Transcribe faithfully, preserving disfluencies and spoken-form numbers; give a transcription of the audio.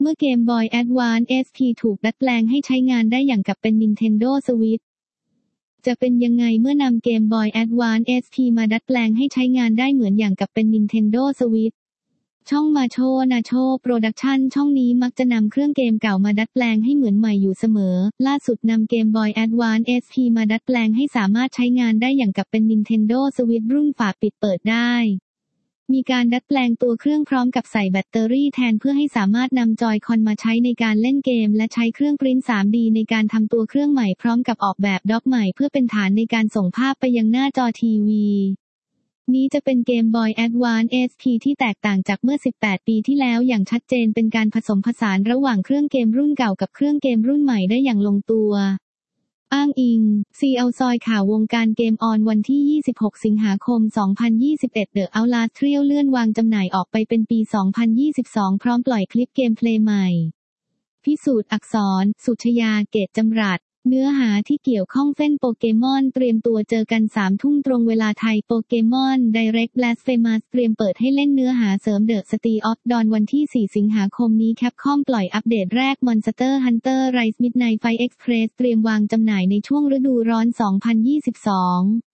เมื่อ Game Boy Advance เอส พี ถูกดัดแปลงให้ใช้งานได้อย่างกับเป็น Nintendo Switch จะเป็นยังไงเมื่อนำ Game Boy Advance เอส พี มาดัดแปลงให้ใช้งานได้เหมือนอย่างกับเป็น Nintendo Switch ช่องมาโชนาโชโปรดักชั่นช่องนี้มักจะนำเครื่องเกมเก่ามาดัดแปลงให้เหมือนใหม่อยู่เสมอล่าสุดนำ Game Boy Advance เอส พี มาดัดแปลงให้สามารถใช้งานได้อย่างกับเป็น Nintendo Switch รุ่นฝาปิดเปิดได้มีการดัดแปลงตัวเครื่องพร้อมกับใส่แบตเตอรี่แทนเพื่อให้สามารถนำจอยคอนมาใช้ในการเล่นเกมและใช้เครื่องปริ้น ทรี ดี ในการทำตัวเครื่องใหม่พร้อมกับออกแบบด็อกใหม่เพื่อเป็นฐานในการส่งภาพไปยังหน้าจอทีวีนี้จะเป็น Game Boy Advance เอส พี ที่แตกต่างจากเมื่อสิบแปดปีที่แล้วอย่างชัดเจนเป็นการผสมผสานระหว่างเครื่องเกมรุ่นเก่ากับเครื่องเกมรุ่นใหม่ได้อย่างลงตัวอ้างอิง ซี แอล ซอยข่าววงการเกมออนวันที่ยี่สิบหกสิงหาคมสองพันยี่สิบเอ็ด The Outlast Trial เลื่อนวางจำหน่ายออกไปเป็นปีสองพันยี่สิบสองพร้อมปล่อยคลิปเกมเพลย์ใหม่พิสูจน์อักษรสุชยาเกตจำรัดเนื้อหาที่เกี่ยวข้องเส้นโปเกมอนเตรียมตัวเจอกันสามทุ่มตรงเวลาไทยโปเกมอน Direct Blasphemous เตรียมเปิดให้เล่นเนื้อหาเสริม The City of Dawn วันที่สี่สิงหาคมนี้แคปคอมปล่อยอัปเดตแรก Monster Hunter Rise Midnight Fight Express เตรียมวางจำหน่ายในช่วงฤดูร้อนสองพันยี่สิบสอง